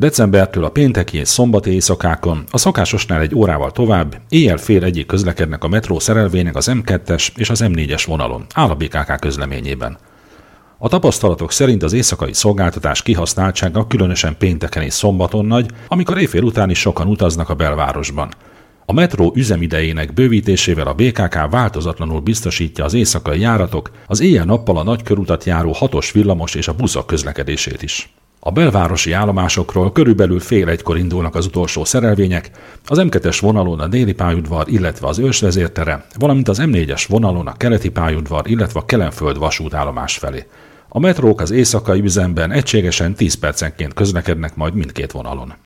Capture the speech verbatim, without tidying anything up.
Decembertől a pénteki és szombati éjszakákon a szokásosnál egy órával tovább éjjel fél egyig közlekednek a metró szerelvények az em kettes és az em négyes vonalon, áll a bé ká ká közleményében. A tapasztalatok szerint az éjszakai szolgáltatás kihasználtsága különösen pénteken és szombaton nagy, amikor éjfél után is sokan utaznak a belvárosban. A metró üzemidejének bővítésével a bé ká ká változatlanul biztosítja az éjszakai járatok, az éjjel-nappal a nagykörutat járó hatos villamos és a buszok közlekedését is. A belvárosi állomásokról körülbelül fél egykor indulnak az utolsó szerelvények, az em kettes vonalon a déli pályaudvar, illetve az Őrsvezértere, valamint az em négyes vonalon a keleti pályaudvar, illetve a Kelenföld vasútállomás felé. A metrók az éjszakai üzemben egységesen tíz percenként közlekednek majd mindkét vonalon.